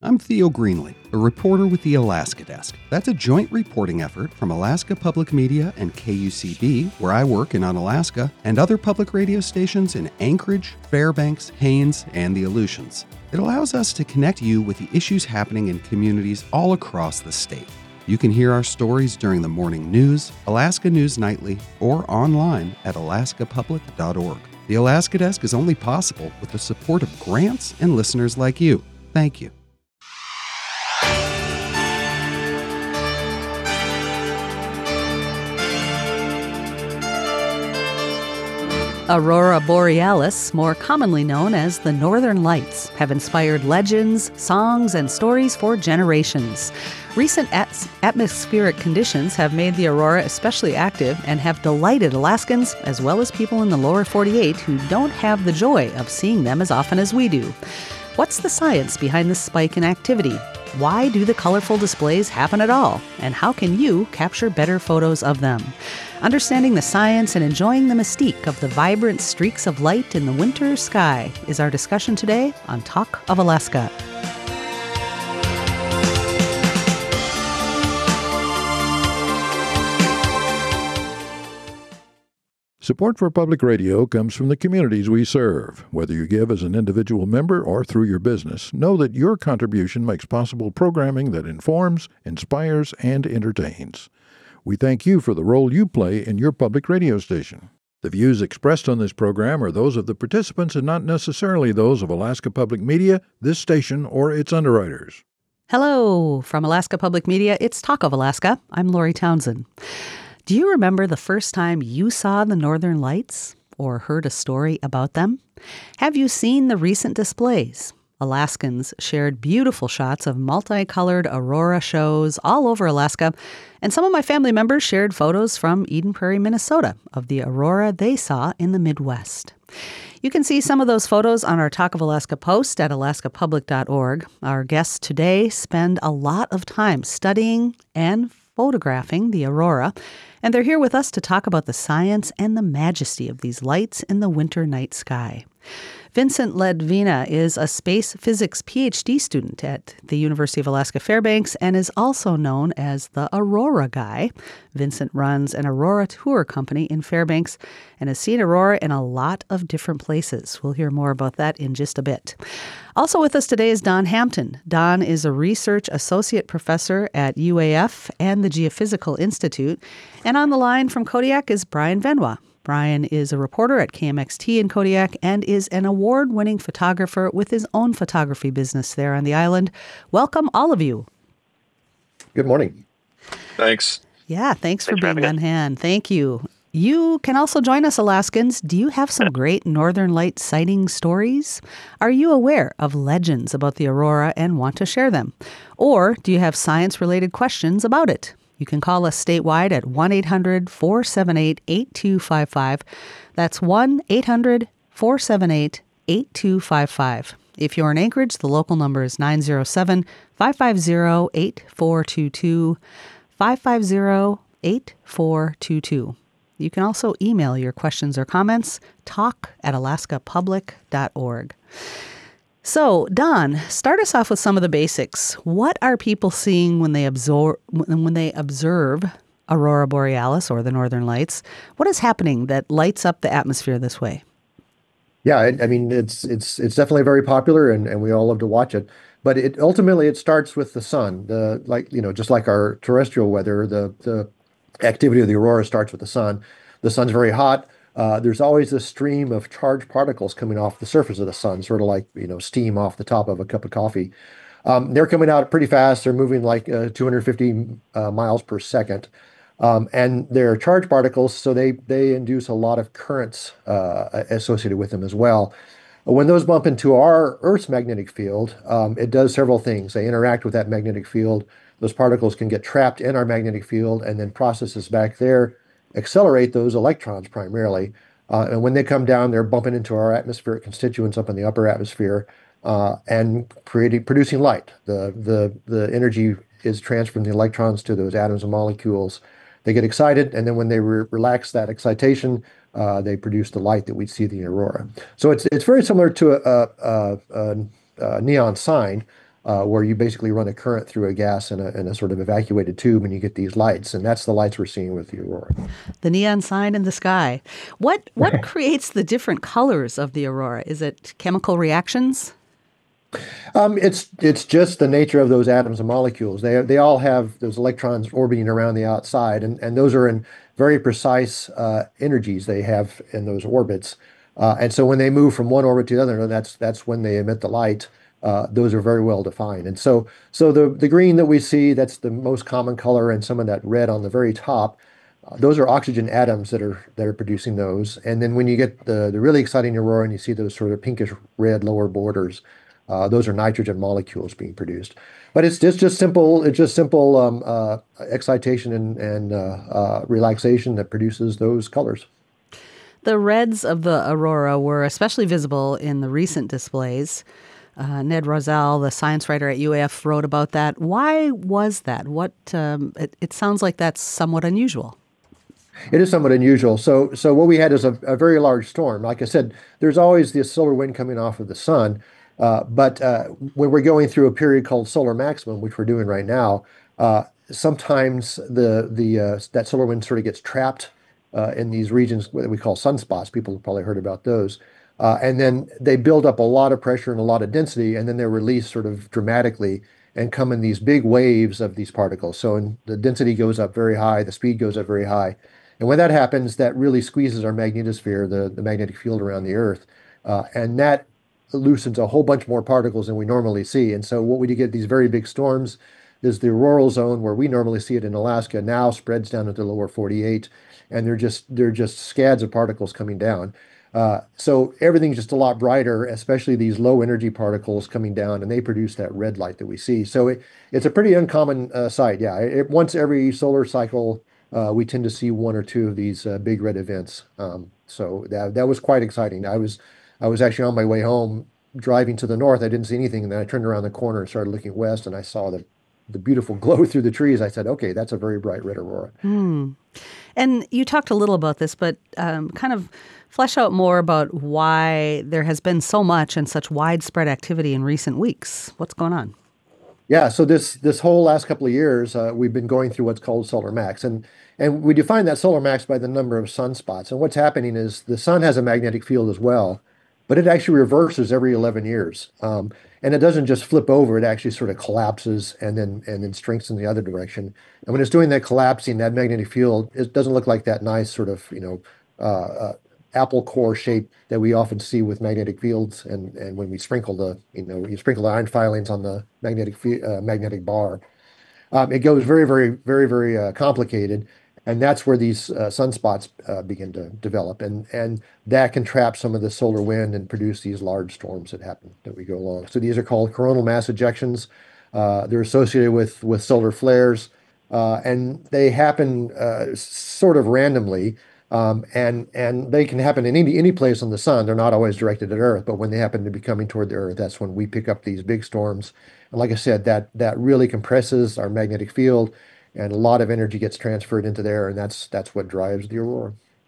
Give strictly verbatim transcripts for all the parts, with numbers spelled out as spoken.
I'm Theo Greenlee, a reporter with the Alaska Desk. That's a joint reporting effort from Alaska Public Media and K U C B, where I work in Unalaska, and other public radio stations in Anchorage, Fairbanks, Haines, and the Aleutians. It allows us to connect you with the issues happening in communities all across the state. You can hear our stories during the morning news, Alaska News Nightly, or online at alaska public dot org. The Alaska Desk is only possible with the support of grants and listeners like you. Thank you. Aurora borealis, more commonly known as the Northern Lights, have inspired legends, songs, and stories for generations. Recent at- atmospheric conditions have made the aurora especially active and have delighted Alaskans as well as people in the lower forty-eight who don't have the joy of seeing them as often as we do. What's the science behind this spike in activity? Why do the colorful displays happen at all? And how can you capture better photos of them? Understanding the science and enjoying the mystique of the vibrant streaks of light in the winter sky is our discussion today on Talk of Alaska. Support for public radio comes from the communities we serve. Whether you give as an individual member or through your business, know that your contribution makes possible programming that informs, inspires, and entertains. We thank you for the role you play in your public radio station. The views expressed on this program are those of the participants and not necessarily those of Alaska Public Media, this station, or its underwriters. Hello, from Alaska Public Media, it's Talk of Alaska. I'm Lori Townsend. Do you remember the first time you saw the Northern Lights or heard a story about them? Have you seen the recent displays? Alaskans shared beautiful shots of multicolored aurora shows all over Alaska, and some of my family members shared photos from Eden Prairie, Minnesota, of the aurora they saw in the Midwest. You can see some of those photos on our Talk of Alaska post at alaska public dot org. Our guests today spend a lot of time studying and photographing the aurora, and they're here with us to talk about the science and the majesty of these lights in the winter night sky. Vincent Ledvina is a space physics P H D student at the University of Alaska Fairbanks and is also known as the Aurora Guy. Vincent runs an aurora tour company in Fairbanks and has seen aurora in a lot of different places. We'll hear more about that in just a bit. Also with us today is Don Hampton. Don is a research associate professor at U A F and the Geophysical Institute. And on the line from Kodiak is Brian Venois. Brian is a reporter at K M X T in Kodiak and is an award-winning photographer with his own photography business there on the island. Welcome, all of you. Good morning. Thanks. Yeah, thanks, thanks for, for being on us. hand. Thank you. You can also join us, Alaskans. Do you have some great Northern Light sighting stories? Are you aware of legends about the aurora and want to share them? Or do you have science-related questions about it? You can call us statewide at one eight hundred four seven eight eight two five five. That's one eight hundred four seven eight eight two five five. If you're in Anchorage, the local number is nine zero seven five five zero eight four two two, five five zero eight four two two. You can also email your questions or comments, talk at alaska public dot org. So, Don, start us off with some of the basics. What are people seeing when they absorb when they observe aurora borealis or the Northern Lights? What is happening that lights up the atmosphere this way? Yeah, I, I mean it's it's it's definitely very popular, and, and we all love to watch it. But it ultimately it starts with the sun. The like you know just like our terrestrial weather, the the activity of the aurora starts with the sun. The sun's very hot. Uh, there's always a stream of charged particles coming off the surface of the sun, sort of like, you know, steam off the top of a cup of coffee. Um, they're coming out pretty fast. They're moving like uh, two hundred fifty uh, miles per second. Um, and they're charged particles, so they, they induce a lot of currents uh, associated with them as well. When those bump into our Earth's magnetic field, um, it does several things. They interact with that magnetic field. Those particles can get trapped in our magnetic field, and then processes back there accelerate those electrons primarily. Uh, and when they come down, they're bumping into our atmospheric constituents up in the upper atmosphere uh, and creating, producing light. The, the, the energy is transferred from the electrons to those atoms and molecules. They get excited, and then when they re- relax that excitation, uh, they produce the light that we see in the aurora. So it's it's very similar to a, a, a, a neon sign. uh, where you basically run a current through a gas in a, in a sort of evacuated tube, and you get these lights, and that's the lights we're seeing with the aurora. The neon sign in the sky. What what creates the different colors of the aurora? Is it chemical reactions? Um, it's it's just the nature of those atoms and molecules. They they all have those electrons orbiting around the outside, and, and those are in very precise uh, energies they have in those orbits. Uh, and so when they move from one orbit to the other, that's that's when they emit the light. Uh, those are very well defined. And so so the the green that we see, that's the most common color, and some of that red on the very top. Uh, those are oxygen atoms that are that are producing those. And then when you get the the really exciting aurora and you see those sort of pinkish red lower borders, uh, those are nitrogen molecules being produced. But it's just just simple it's just simple um, uh, excitation and and uh, uh, relaxation that produces those colors. The reds of the aurora were especially visible in the recent displays. Uh, Ned Rosell, the science writer at U A F, wrote about that. Why was that? What um, it, it sounds like that's somewhat unusual. It is somewhat unusual. So, so what we had is a, a very large storm. Like I said, there's always this solar wind coming off of the sun. Uh, but uh, when we're going through a period called solar maximum, which we're doing right now, uh, sometimes the the uh, that solar wind sort of gets trapped uh, in these regions that we call sunspots. People have probably heard about those. Uh, and then they build up a lot of pressure and a lot of density, and then they're released sort of dramatically and come in these big waves of these particles. So in, the density goes up very high, the speed goes up very high. And when that happens, that really squeezes our magnetosphere, the, the magnetic field around the Earth. Uh, and that loosens a whole bunch more particles than we normally see. And so what we get these very big storms is the auroral zone where we normally see it in Alaska now spreads down into the lower forty-eight, and they're just they're just scads of particles coming down. Uh, so everything's just a lot brighter, especially these low energy particles coming down, and they produce that red light that we see. So it, it's a pretty uncommon uh, sight. Yeah, it, once every solar cycle, uh, we tend to see one or two of these uh, big red events. Um, so that that was quite exciting. I was I was actually on my way home driving to the north. I didn't see anything, and then I turned around the corner and started looking west, and I saw the the beautiful glow through the trees. I said, okay, that's a very bright red aurora. Hmm. And you talked a little about this, but um, kind of flesh out more about why there has been so much and such widespread activity in recent weeks. What's going on? Yeah, so this this whole last couple of years, uh, we've been going through what's called solar max, and and we define that solar max by the number of sunspots. And what's happening is the sun has a magnetic field as well, but it actually reverses every eleven years, um, and it doesn't just flip over; it actually sort of collapses and then and then strengthens the other direction. And when it's doing that collapsing, that magnetic field, it doesn't look like that nice sort of you know uh, uh, apple core shape that we often see with magnetic fields. And and when we sprinkle the you know you sprinkle the iron filings on the magnetic uh, magnetic bar, um, it goes very very very very uh, complicated. And that's where these uh, sunspots uh, begin to develop, and and that can trap some of the solar wind and produce these large storms that happen that we go along. So these are called coronal mass ejections. Uh, they're associated with with solar flares, uh, and they happen uh, sort of randomly, um, and and they can happen in any any place on the sun. They're not always directed at Earth, but when they happen to be coming toward the Earth, that's when we pick up these big storms. And like I said, that that really compresses our magnetic field, and a lot of energy gets transferred into there, and that's that's what drives the aurora.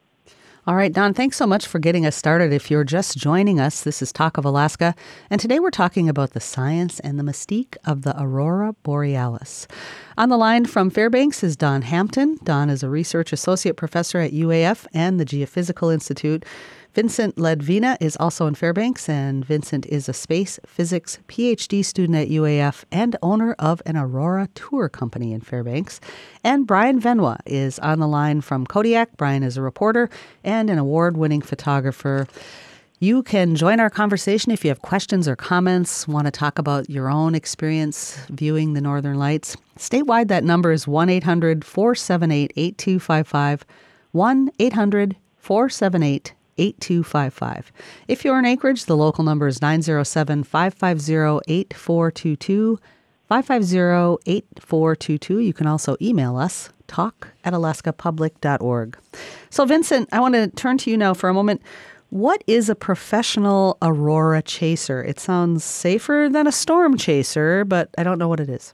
All right, Don, thanks so much for getting us started. If you're just joining us, this is Talk of Alaska, and today we're talking about the science and the mystique of the aurora borealis. On the line from Fairbanks is Don Hampton. Don is a research associate professor at U A F and the Geophysical Institute. Vincent Ledvina is also in Fairbanks, and Vincent is a space physics P H D student at U A F and owner of an Aurora tour company in Fairbanks. And Brian Venua is on the line from Kodiak. Brian is a reporter and an award-winning photographer. You can join our conversation if you have questions or comments, want to talk about your own experience viewing the Northern Lights. Statewide, that number is one eight hundred four seven eight eight two five five, one eight hundred four seven eight eight two five five. If you're in Anchorage, the local number is nine zero seven, five five zero, eight four two two, five five zero, eight four two two. You can also email us, talk at alaska public dot org. So, Vincent, I want to turn to you now for a moment. What is a professional aurora chaser? It sounds safer than a storm chaser, but I don't know what it is.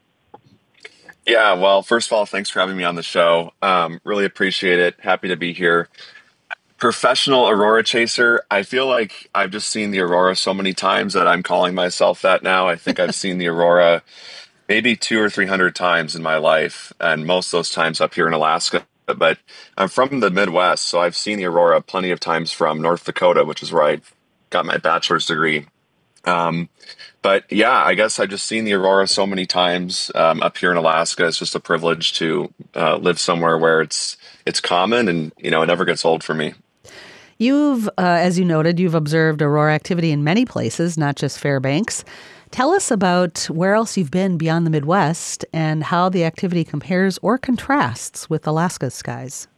Yeah, well, first of all, thanks for having me on the show. Um, really appreciate it. Happy to be here. Professional aurora chaser. I feel like I've just seen the aurora so many times that I'm calling myself that now. I think I've seen the aurora maybe two or three hundred times in my life, and most of those times up here in Alaska. But I'm from the Midwest, so I've seen the aurora plenty of times from North Dakota, which is where I got my bachelor's degree. Um, but yeah, I guess I've just seen the aurora so many times um, up here in Alaska. It's just a privilege to uh, live somewhere where it's it's common, and you know it never gets old for me. You've, uh, as you noted, you've observed aurora activity in many places, not just Fairbanks. Tell us about where else you've been beyond the Midwest and how the activity compares or contrasts with Alaska's skies.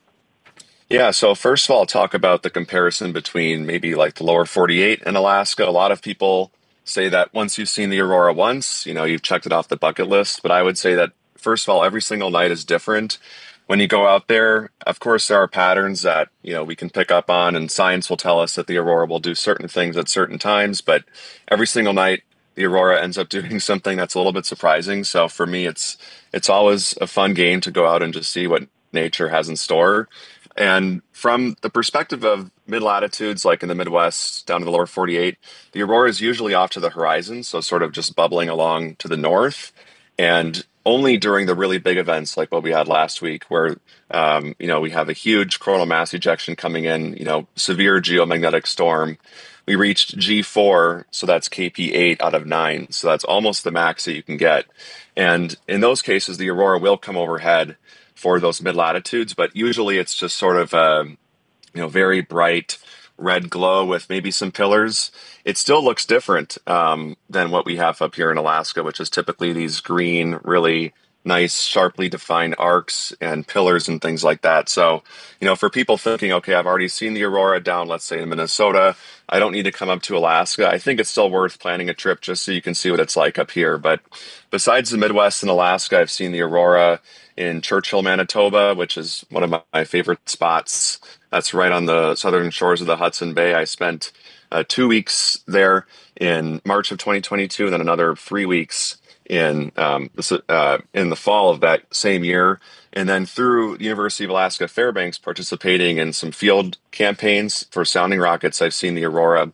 Yeah, so first of all, I'll talk about the comparison between maybe like the lower forty-eight and Alaska. A lot of people say that once you've seen the aurora once, you know, you've checked it off the bucket list. But I would say that, first of all, every single night is different. When you go out there, of course, there are patterns that, you know, we can pick up on, and science will tell us that the aurora will do certain things at certain times. But every single night, the aurora ends up doing something that's a little bit surprising. So for me, it's it's always a fun game to go out and just see what nature has in store. And from the perspective of mid-latitudes, like in the Midwest down to the lower forty-eight, the aurora is usually off to the horizon, so sort of just bubbling along to the north. And only during the really big events like what we had last week, where um, you know we have a huge coronal mass ejection coming in, you know, severe geomagnetic storm. We reached G four, so that's K P eight out of nine. So that's almost the max that you can get. And in those cases, the aurora will come overhead for those mid-latitudes, but usually it's just sort of a, you know, very bright red glow with maybe some pillars. It still looks different um, than what we have up here in Alaska, which is typically these green, really nice, sharply defined arcs and pillars and things like that. So, you know, for people thinking, okay, I've already seen the aurora down, let's say in Minnesota, I don't need to come up to Alaska. I think it's still worth planning a trip just so you can see what it's like up here. But besides the Midwest and Alaska, I've seen the aurora in Churchill, Manitoba, which is one of my, my favorite spots. That's right on the southern shores of the Hudson Bay. I spent uh, two weeks there in March of twenty twenty-two, and then another three weeks in um, uh, in the fall of that same year. And then through the University of Alaska Fairbanks, participating in some field campaigns for sounding rockets, I've seen the aurora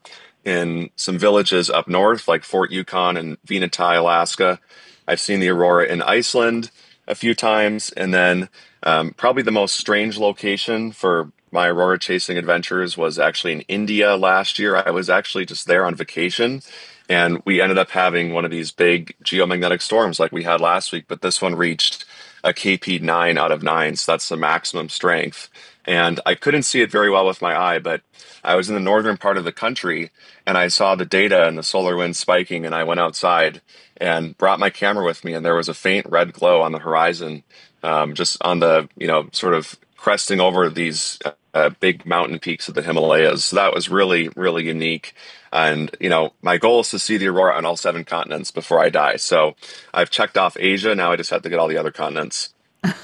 in some villages up north, like Fort Yukon and Venati, Alaska. I've seen the aurora in Iceland a few times. And then um, probably the most strange location for my aurora chasing adventures was actually in India last year. I was actually just there on vacation, and we ended up having one of these big geomagnetic storms like we had last week, but this one reached a K P nine out of nine. So that's the maximum strength. And I couldn't see it very well with my eye, but I was in the northern part of the country and I saw the data and the solar wind spiking, and I went outside and brought my camera with me, and there was a faint red glow on the horizon, um, just on the, you know, sort of cresting over these uh, big mountain peaks of the Himalayas. So that was really, really unique. And, you know, my goal is to see the aurora on all seven continents before I die. So I've checked off Asia. Now I just have to get all the other continents.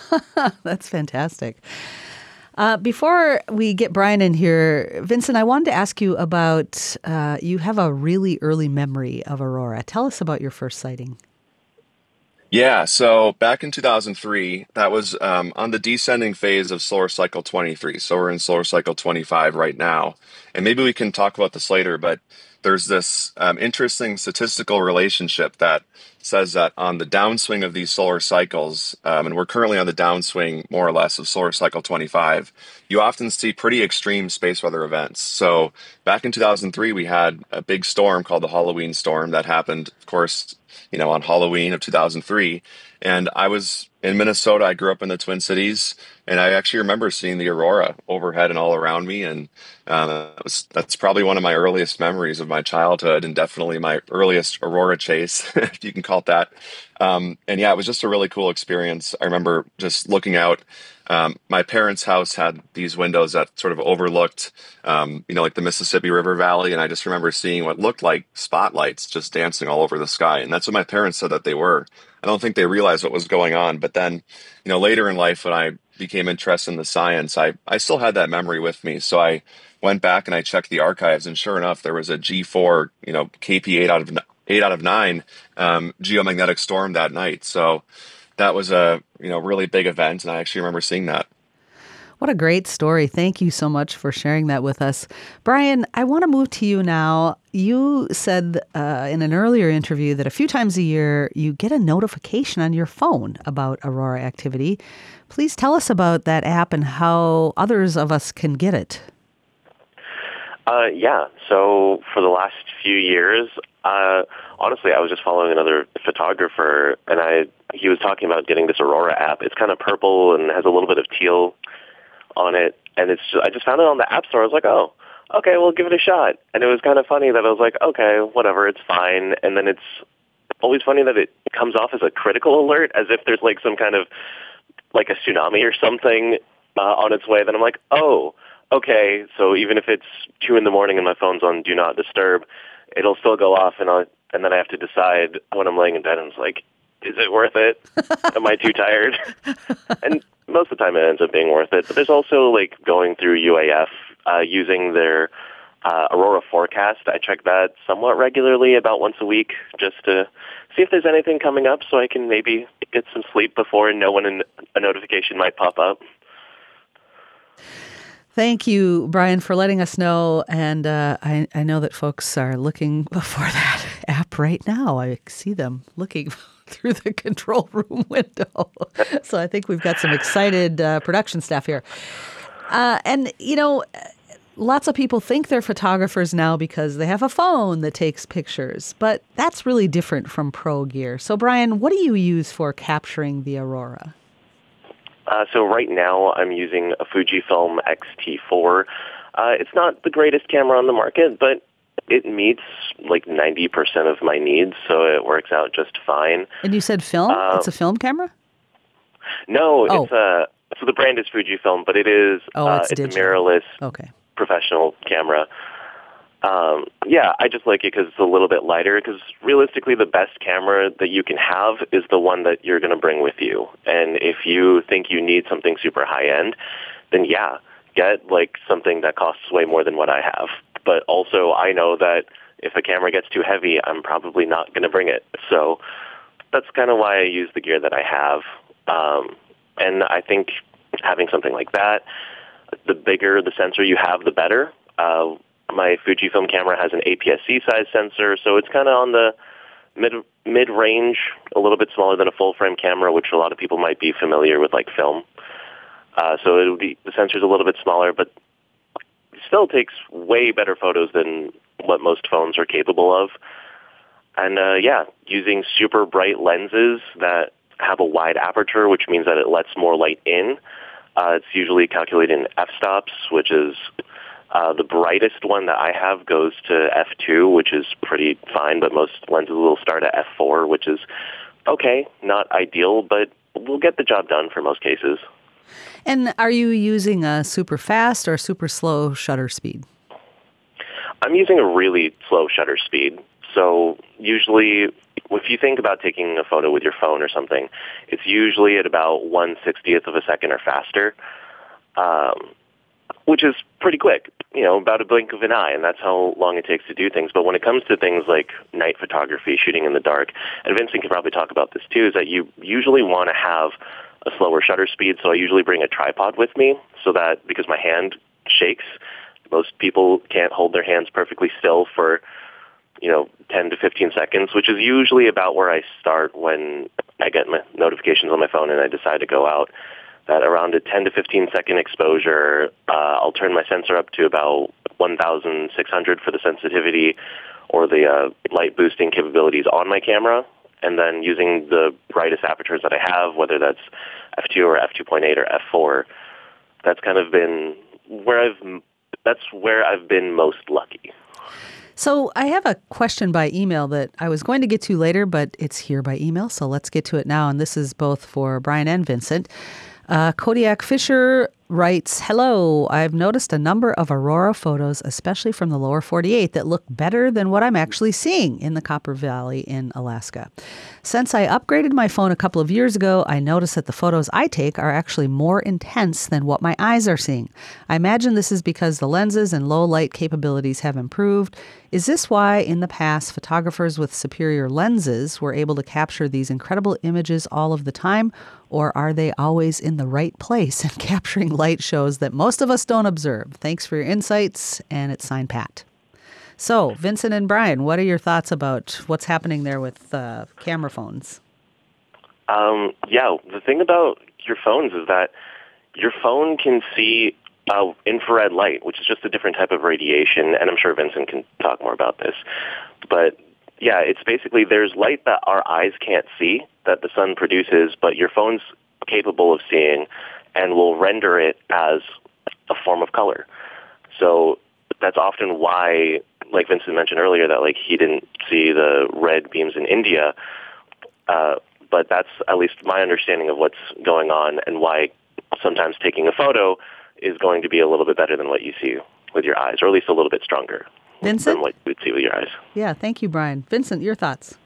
That's fantastic. Uh, before we get Brian in here, Vincent, I wanted to ask you about, uh, you have a really early memory of aurora. Tell us about your first sighting. Yeah, so back in two thousand three, that was um, on the descending phase of solar cycle twenty-three. So we're in solar cycle twenty-five right now. And maybe we can talk about this later, but there's this um, interesting statistical relationship that says that on the downswing of these solar cycles, um, and we're currently on the downswing more or less of solar cycle twenty-five, you often see pretty extreme space weather events. So back in two thousand three, we had a big storm called the Halloween storm that happened, of course, you know, on Halloween of two thousand three. And I was in Minnesota. I grew up in the Twin Cities, and I actually remember seeing the aurora overhead and all around me. And uh, that was, that's probably one of my earliest memories of my childhood, and definitely my earliest aurora chase, if you can call it that. Um, and yeah, it was just a really cool experience. I remember just looking out. Um, my parents' house had these windows that sort of overlooked, um, you know, like the Mississippi River Valley. And I just remember seeing what looked like spotlights just dancing all over the sky. And that's what my parents said that they were. I don't think they realized what was going on. But then, you know, later in life, when I became interested in the science, I, I still had that memory with me. So I went back and I checked the archives, and sure enough, there was a G four, you know, K P eight out of eight out of nine um, geomagnetic storm that night. So that was a, you know, really big event, and I actually remember seeing that. What a great story. Thank you so much for sharing that with us. Brian, I want to move to you now. You said uh, in an earlier interview that a few times a year you get a notification on your phone about aurora activity. Please tell us about that app and how others of us can get it. Uh, yeah, so for the last few years, uh, honestly, I was just following another photographer, and I he was talking about getting this Aurora app. It's kind of purple and has a little bit of teal on it, and it's just, I just found it on the App Store. I was like, oh, okay, well, give it a shot. And it was kind of funny that I was like, okay, whatever, it's fine. And then it's always funny that it comes off as a critical alert, as if there's like some kind of like a tsunami or something uh, on its way. Then I'm like, oh, okay, so even if it's two in the morning and my phone's on Do Not Disturb, it'll still go off, and I'll, and then I have to decide when I'm laying in bed, and it's like, is it worth it? Am I too tired? And most of the time it ends up being worth it. But there's also like going through U A F, uh, using their uh, Aurora forecast. I check that somewhat regularly, about once a week, just to see if there's anything coming up so I can maybe get some sleep before and know when a notification might pop up. Thank you, Brian, for letting us know. And uh, I, I know that folks are looking for that app right now. I see them looking through the control room window. So I think we've got some excited uh, production staff here. Uh, and, you know, lots of people think they're photographers now because they have a phone that takes pictures. But that's really different from pro gear. So, Brian, what do you use for capturing the aurora? Uh, so right now I'm using a Fujifilm X T four. Uh, it's not the greatest camera on the market, but it meets like ninety percent of my needs, so it works out just fine. And you said film? Uh, it's a film camera? No, oh. it's a, so the brand is Fujifilm, but it is oh, uh, it's, it's a digital. mirrorless okay. professional camera. Um, yeah, I just like it because it's a little bit lighter, because realistically the best camera that you can have is the one that you're going to bring with you. And if you think you need something super high-end, then yeah, get like something that costs way more than what I have. But also I know that if a camera gets too heavy, I'm probably not going to bring it. So that's kind of why I use the gear that I have. Um, and I think having something like that, the bigger the sensor you have, the better. Uh, My Fujifilm camera has an A P S C size sensor, so it's kind of on the mid mid range, a little bit smaller than a full frame camera, which a lot of people might be familiar with, like film. Uh, so it would be the sensor's a little bit smaller, but it still takes way better photos than what most phones are capable of. And uh, yeah, using super bright lenses that have a wide aperture, which means that it lets more light in. Uh, it's usually calculated in f-stops, which is Uh, the brightest one that I have goes to f two, which is pretty fine, but most lenses will start at f four, which is okay, not ideal, but we'll get the job done for most cases. And are you using a super fast or super slow shutter speed? I'm using a really slow shutter speed. So usually, if you think about taking a photo with your phone or something, it's usually at about one sixtieth of a second or faster. Um, which is pretty quick, you know, about a blink of an eye, and that's how long it takes to do things. But when it comes to things like night photography, shooting in the dark, and Vincent can probably talk about this too, is that you usually want to have a slower shutter speed, so I usually bring a tripod with me, so that, because my hand shakes, most people can't hold their hands perfectly still for, you know, ten to fifteen seconds, which is usually about where I start when I get my notifications on my phone and I decide to go out. That around a ten to fifteen second exposure, uh, I'll turn my sensor up to about one thousand six hundred for the sensitivity or the uh, light boosting capabilities on my camera. And then using the brightest apertures that I have, whether that's f two or f two point eight or f four, that's kind of been where I've, that's where I've been most lucky. So I have a question by email that I was going to get to later, but it's here by email. So let's get to it now. And this is both for Brian and Vincent. Uh, Kodiak Fisher writes, hello, I've noticed a number of aurora photos, especially from the lower forty-eight, that look better than what I'm actually seeing in the Copper Valley in Alaska. Since I upgraded my phone a couple of years ago, I noticed that the photos I take are actually more intense than what my eyes are seeing. I imagine this is because the lenses and low light capabilities have improved. Is this why in the past photographers with superior lenses were able to capture these incredible images all of the time, or are they always in the right place and capturing light shows that most of us don't observe. Thanks for your insights, and it's signed Pat. So, Vincent and Brian, what are your thoughts about what's happening there with uh, camera phones? Um, yeah, the thing about your phones is that your phone can see uh, infrared light, which is just a different type of radiation, and I'm sure Vincent can talk more about this. But yeah, it's basically there's light that our eyes can't see that the sun produces, but your phone's capable of seeing and will render it as a form of color. So that's often why, like Vincent mentioned earlier, that like he didn't see the red beams in India, uh, but that's at least my understanding of what's going on and why sometimes taking a photo is going to be a little bit better than what you see with your eyes, or at least a little bit stronger Vincent? than what you would see with your eyes. Yeah, thank you, Brian. Vincent, your thoughts?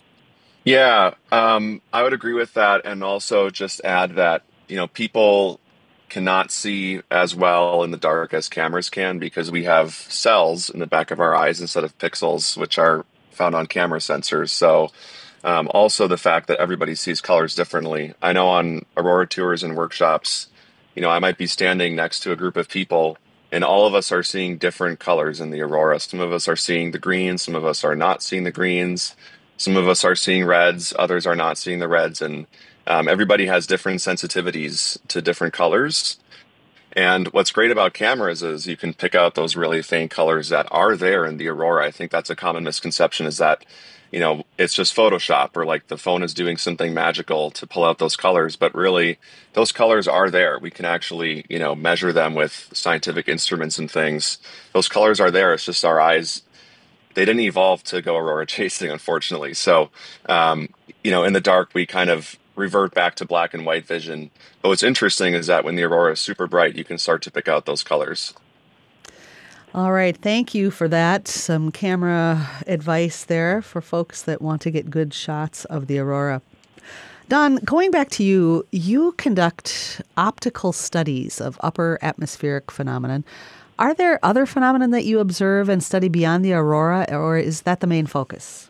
Yeah, um, I would agree with that, and also just add that, you know, people cannot see as well in the dark as cameras can because we have cells in the back of our eyes instead of pixels, which are found on camera sensors. So um, also the fact that everybody sees colors differently. I know on Aurora tours and workshops, you know, I might be standing next to a group of people and all of us are seeing different colors in the aurora. Some of us are seeing the greens, some of us are not seeing the greens, some of us are seeing reds, others are not seeing the reds, and um, everybody has different sensitivities to different colors. And what's great about cameras is you can pick out those really faint colors that are there in the aurora. I think that's a common misconception, is that, you know, it's just Photoshop or like the phone is doing something magical to pull out those colors, but really those colors are there. We can actually, you know, measure them with scientific instruments and things. Those colors are there. It's just our eyes, they didn't evolve to go aurora chasing, unfortunately. So, um, you know, in the dark, we kind of revert back to black and white vision. But what's interesting is that when the aurora is super bright, you can start to pick out those colors. All right. Thank you for that. Some camera advice there for folks that want to get good shots of the aurora. Don, going back to you, you conduct optical studies of upper atmospheric phenomenon. Are there other phenomena that you observe and study beyond the aurora, or is that the main focus?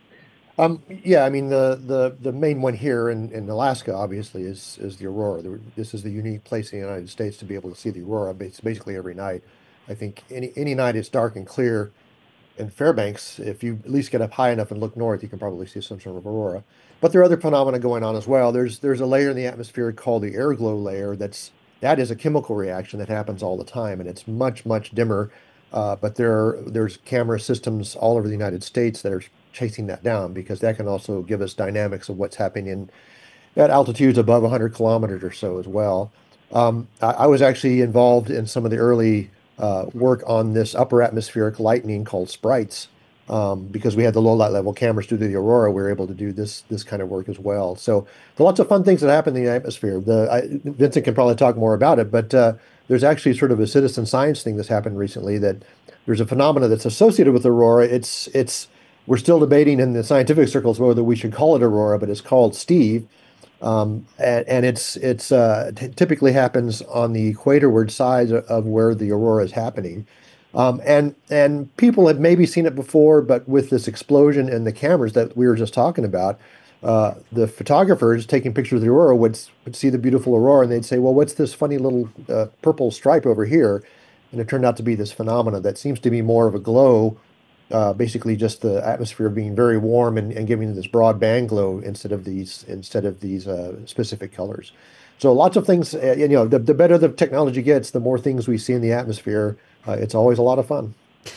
Um, yeah, I mean, the, the, the main one here in, in Alaska, obviously, is is the aurora. This is the unique place in the United States to be able to see the aurora basically every night. I think any any night it's dark and clear in Fairbanks, if you at least get up high enough and look north, you can probably see some sort of aurora. But there are other phenomena going on as well. There's there's a layer in the atmosphere called the air glow layer. That's that is a chemical reaction that happens all the time, and it's much much dimmer. Uh, but there are, there's camera systems all over the United States that are chasing that down, because that can also give us dynamics of what's happening in at altitudes above one hundred kilometers or so as well. Um, I, I was actually involved in some of the early uh, work on this upper atmospheric lightning called sprites, um, because we had the low light level cameras due to the aurora. We were able to do this this kind of work as well. So there are lots of fun things that happen in the atmosphere. The I, Vincent can probably talk more about it, but uh, there's actually sort of a citizen science thing that's happened recently, that there's a phenomena that's associated with aurora. It's it's we're still debating in the scientific circles whether we should call it aurora, but it's called Steve. Um, and, and it's it's uh, t- typically happens on the equatorward side of where the aurora is happening. Um, and and people have maybe seen it before, but with this explosion in the cameras that we were just talking about, uh, the photographers taking pictures of the aurora would, would see the beautiful aurora, and they'd say, well, what's this funny little uh, purple stripe over here? And it turned out to be this phenomena that seems to be more of a glow, uh, basically just the atmosphere being very warm and, and giving this broad band glow instead of these instead of these uh, specific colors. So lots of things. Uh, you know, the, the better the technology gets, the more things we see in the atmosphere. Uh, it's always a lot of fun.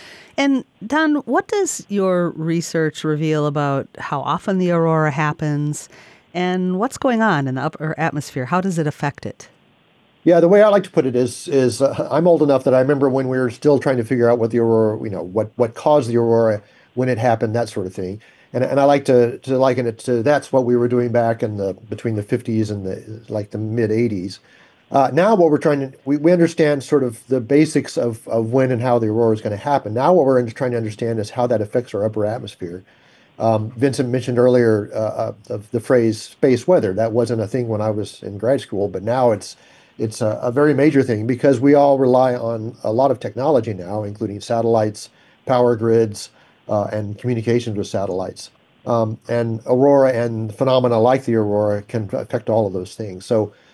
And Don, what does your research reveal about how often the aurora happens and what's going on in the upper atmosphere? How does it affect it? Yeah, the way I like to put it is, is uh, I'm old enough that I remember when we were still trying to figure out what the aurora, you know, what what caused the aurora, when it happened, that sort of thing. And and I like to to liken it to that's what we were doing back in the between the fifties and the like the mid eighties. Uh, now what we're trying to we, we understand sort of the basics of of when and how the aurora is going to happen. Now what we're trying to understand is how that affects our upper atmosphere. Um, Vincent mentioned earlier uh, of the phrase space weather. That wasn't a thing when I was in grad school, but now it's It's a, a very major thing, because we all rely on a lot of technology now, including satellites, power grids, uh, and communications with satellites. Um, and aurora and phenomena like the aurora can affect all of those things. So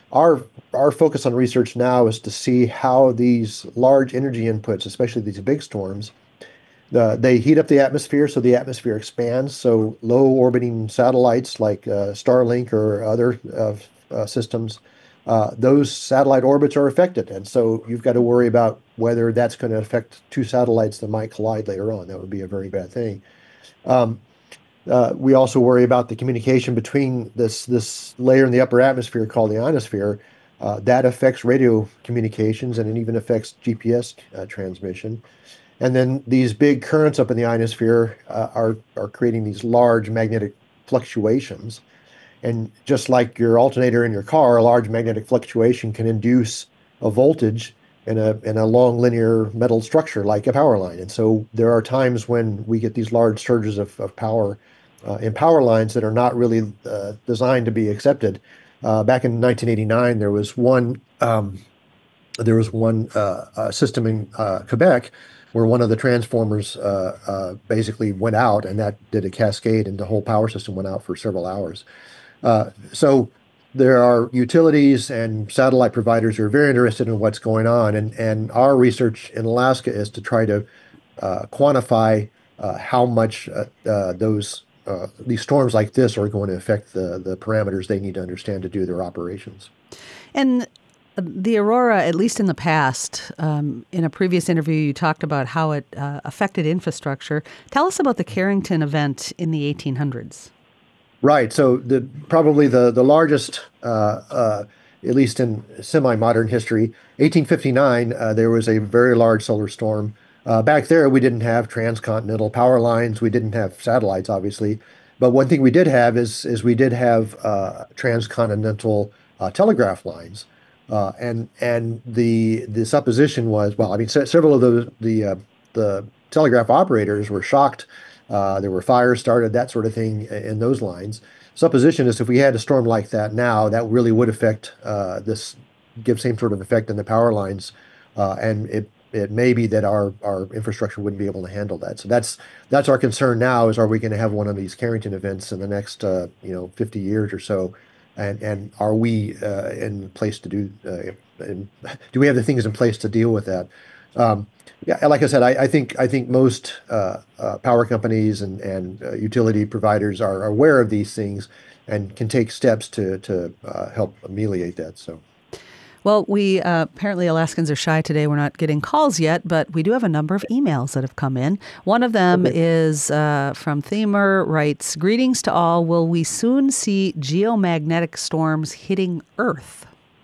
our our focus on research now is to see how these large energy inputs, especially these big storms, uh, they heat up the atmosphere, so the atmosphere expands. So low orbiting satellites like uh, Starlink or other uh, uh, systems, uh, those satellite orbits are affected, and so you've got to worry about whether that's going to affect two satellites that might collide later on. That would be a very bad thing. Um, uh, we also worry about the communication between this this layer in the upper atmosphere called the ionosphere. Uh, that affects radio communications, and it even affects G P S uh, transmission. And then these big currents up in the ionosphere uh, are are creating these large magnetic fluctuations. And just like your alternator in your car, a large magnetic fluctuation can induce a voltage in a in a long linear metal structure like a power line. And so there are times when we get these large surges of, of power uh, in power lines that are not really uh, designed to be accepted. Uh, back in nineteen eighty-nine, there was one um, there was one uh, uh, system in uh, Quebec where one of the transformers uh, uh, basically went out, and that did a cascade, and the whole power system went out for several hours. Uh, so there are utilities and satellite providers who are very interested in what's going on, and and our research in Alaska is to try to uh, quantify uh, how much uh, uh, those uh, these storms like this are going to affect the the parameters they need to understand to do their operations. And the aurora, at least in the past, um, in a previous interview, you talked about how it uh, affected infrastructure. Tell us about the Carrington event in the eighteen hundreds. Right. So the probably the the largest, uh, uh, at least in semi-modern history, eighteen fifty-nine, uh, there was a very large solar storm. Uh, back there, we didn't have transcontinental power lines. We didn't have satellites, obviously. But one thing we did have is is we did have uh, transcontinental uh, telegraph lines. Uh, and and the the supposition was, well, I mean, se- several of those the uh, the telegraph operators were shocked. Uh, there were fires started, that sort of thing in those lines. Supposition is if we had a storm like that now, that really would affect uh, this, give same sort of effect in the power lines, uh, and it it may be that our our infrastructure wouldn't be able to handle that. So that's that's our concern now: is are we going to have one of these Carrington events in the next uh, you know fifty years or so, and and are we uh, in place to do? Uh, and do we have the things in place to deal with that? Um, Yeah, like I said, I, I think I think most uh, uh, power companies and and uh, utility providers are aware of these things and can take steps to to uh, help ameliorate that. So, Well, we uh, apparently Alaskans are shy today. We're not getting calls yet, but we do have a number of emails that have come in. One of them Okay. is uh, from Themer, writes, "Greetings to all. Will we soon see geomagnetic storms hitting Earth?"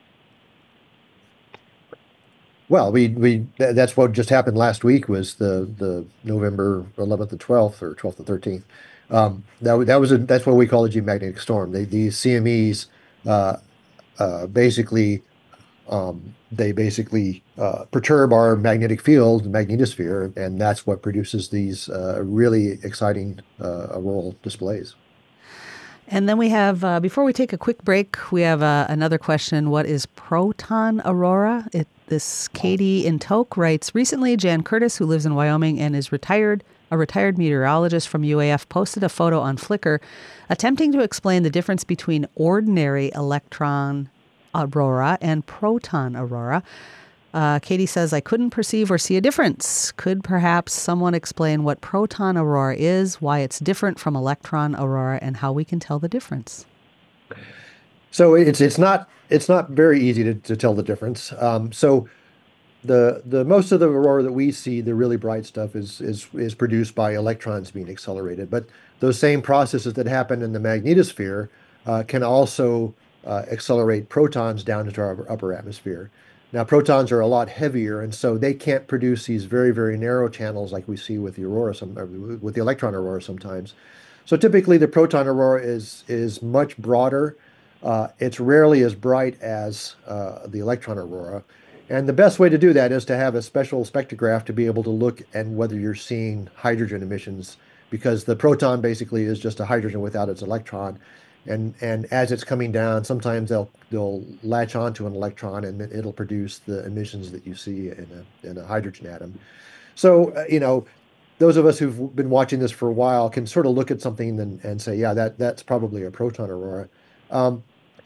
Well, we we tha- that's what just happened last week was the the November eleventh and twelfth or twelfth and thirteenth. Um, that wa- that was a that's what we call a geomagnetic storm. They, these C M Es uh, uh, basically um, they basically uh, perturb our magnetic field, the magnetosphere, and that's what produces these uh, really exciting uh, auroral displays. And then we have, uh, before we take a quick break, we have uh, another question. What is proton aurora? It, this Katie in Toke writes, recently Jan Curtis, who lives in Wyoming and is retired, a retired meteorologist from U A F, posted a photo on Flickr attempting to explain the difference between ordinary electron aurora and proton aurora. Uh, Katie says, I couldn't perceive or see a difference. Could perhaps someone explain what proton aurora is, why it's different from electron aurora, and how we can tell the difference? So it's it's not it's not very easy to, to tell the difference. Um, so the the most of the aurora that we see, the really bright stuff, is is is produced by electrons being accelerated. But those same processes that happen in the magnetosphere uh, can also uh, accelerate protons down into our upper atmosphere. Now, protons are a lot heavier, and so they can't produce these very, very narrow channels like we see with the aurora, some, or with the electron aurora sometimes. So typically, the proton aurora is is much broader. Uh, it's rarely as bright as uh, the electron aurora. And the best way to do that is to have a special spectrograph to be able to look at whether you're seeing hydrogen emissions, because the proton basically is just a hydrogen without its electron. And and as it's coming down, sometimes they'll they'll latch onto an electron and it- it'll produce the emissions that you see in a in a hydrogen atom. So uh, you know, those of us who've been watching this for a while can sort of look at something and, and say, yeah, that that's probably a proton aurora. Um,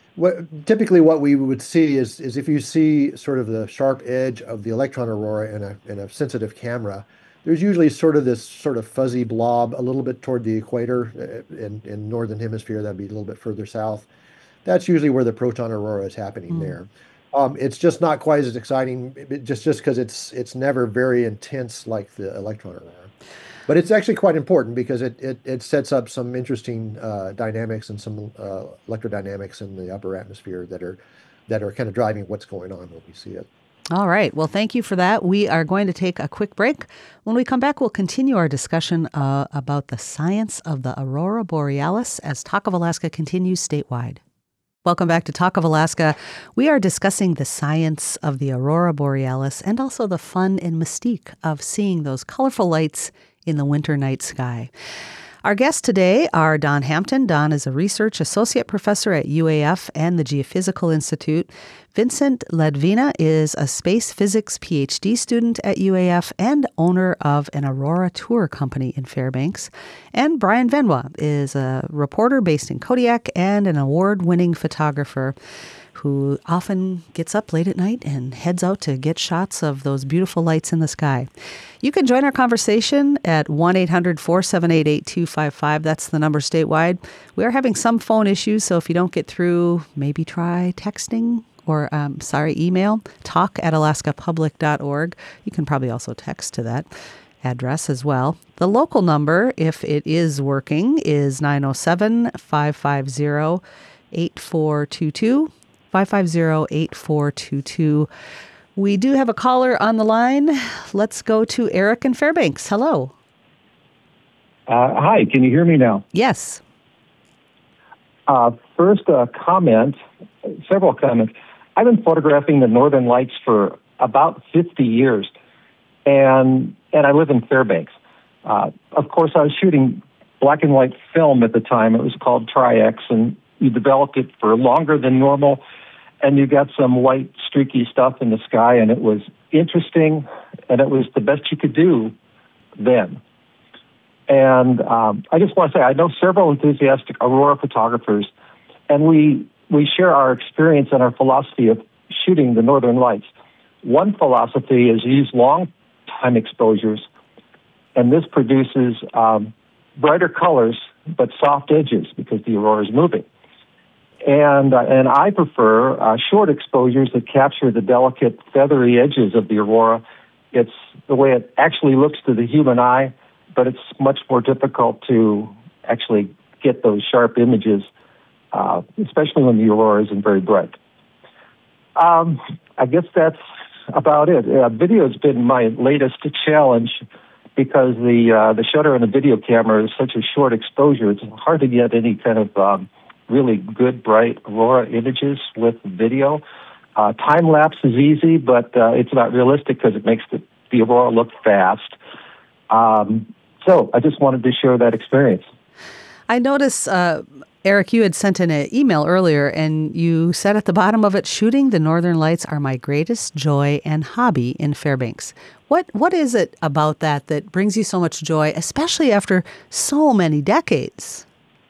What typically what we would see is is if you see sort of the sharp edge of the electron aurora in a in a sensitive camera, there's usually sort of this sort of fuzzy blob a little bit toward the equator uh, in in northern hemisphere. That'd be a little bit further south. That's usually where the proton aurora is happening Mm. there. Um, it's just not quite as exciting, it- just just because it's it's never very intense like the electron aurora. But it's actually quite important because it it, it sets up some interesting uh, dynamics and some uh, electrodynamics in the upper atmosphere that are that are kind of driving what's going on when we see it. All right. Well, thank you for that. We are going to take a quick break. When we come back, we'll continue our discussion uh, about the science of the aurora borealis as Talk of Alaska continues statewide. Welcome back to Talk of Alaska. We are discussing the science of the aurora borealis and also the fun and mystique of seeing those colorful lights in the winter night sky. Our guests today are Don Hampton. Don is a research associate professor at U A F and the Geophysical Institute. Vincent Ledvina is a space physics P H D student at U A F and owner of an Aurora tour company in Fairbanks. And Brian Venwa is a reporter based in Kodiak and an award-winning photographer who often gets up late at night and heads out to get shots of those beautiful lights in the sky. You can join our conversation at one eight hundred four seven eight eight two five five. That's the number statewide. We are having some phone issues, so if you don't get through, maybe try texting or, um, sorry, email, talk at alaska public dot org. You can probably also text to that address as well. The local number, if it is working, is nine oh seven, five five zero, eight four two two. five five zero, eight four two two. We do have a caller on the line. Let's go to Eric in Fairbanks. Hello. Uh, hi, can you hear me now? Yes. Uh, first, a comment, several comments. I've been photographing the Northern Lights for about fifty years, and and I live in Fairbanks. Uh, of course, I was shooting black and white film at the time. It was called Tri-X, and you developed it for longer than normal, and you got some white streaky stuff in the sky, and it was interesting, and it was the best you could do then. And um, I just want to say, I know several enthusiastic aurora photographers, and we we share our experience and our philosophy of shooting the Northern Lights. One philosophy is use long time exposures, and this produces um, brighter colors but soft edges because the aurora is moving. And uh, and I prefer uh, short exposures that capture the delicate feathery edges of the aurora. It's the way it actually looks to the human eye, but it's much more difficult to actually get those sharp images, uh, especially when the aurora isn't very bright. Um, I guess that's about it. Uh, video has been my latest challenge because the uh, the shutter on the video camera is such a short exposure. It's hard to get any kind of um, really good, bright aurora images with video. Uh, time lapse is easy, but uh, it's not realistic because it makes the, the aurora look fast. Um, so I just wanted to share that experience. I notice, uh, Eric, you had sent in an email earlier, and you said at the bottom of it, shooting the Northern Lights are my greatest joy and hobby in Fairbanks. What What is it about that that brings you so much joy, especially after so many decades?